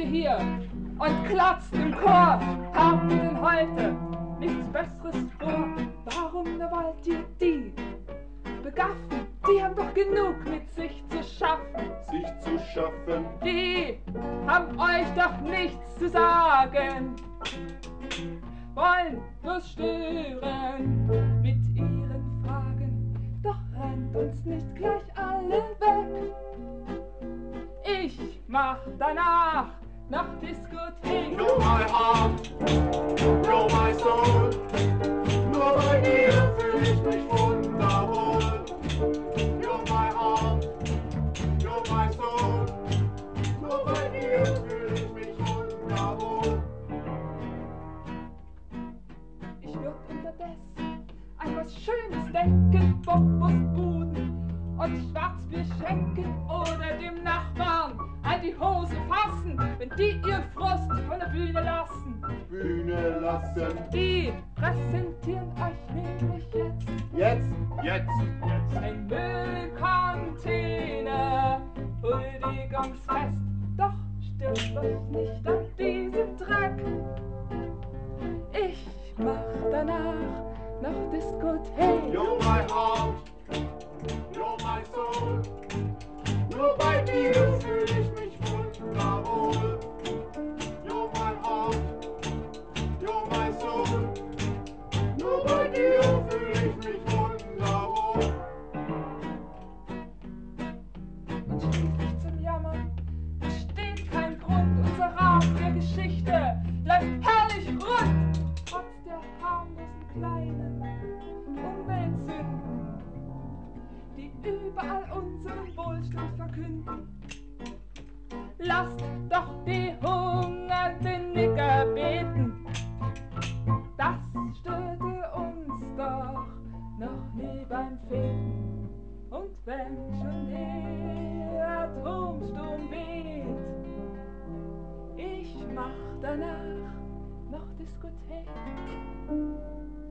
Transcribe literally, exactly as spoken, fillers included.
ihr hier und klatzt im Chor. Habt ihr denn heute nichts Besseres vor? Warum nur wollt ihr die begaffen? Die haben doch genug mit sich zu schaffen. Sich zu schaffen. Die haben euch doch nichts zu sagen. Wollen bloß stören mit ihren Fragen. Doch rennt uns nicht gleich alle weg. Ich mach danach noch Diskothek. You're my heart, you're my soul. Nur bei dir fühl ich mich wunderwohl. You're my heart, you're my soul. Nur bei dir fühl ich mich wunderwohl. Ich würd unterdessen an was Schönes denken, Bobos Buden und Schwarzbier schenken oder dem Nachbarn an die Hose fassen, wenn die ihren Frust von der Bühne lassen. Bühne lassen. Die präsentieren euch nämlich jetzt. Jetzt, jetzt, jetzt. Ein Müllcontainer, Huldigungsfest. Doch stirbt euch nicht an diesem Dreck. Ich mach danach noch Diskothek. You're my heart, you're my soul. Nur bei dir fühl ich mich wunderwohl. You're my heart, you're my soul. Nur bei dir fühl ich mich wunderwohl. Und schließlich zum Jammern besteht kein Grund. Unser Rad der Geschichte läuft herrlich rund. Trotz der harmlosen kleinen Umweltsünden, die überall unseren Wohlstand verkünden. Lasst doch die hungernden Nigger beten. Das störte uns doch noch nie beim Feten. Und wenn schon der Atomsturm weht, ich mach danach noch Diskothek.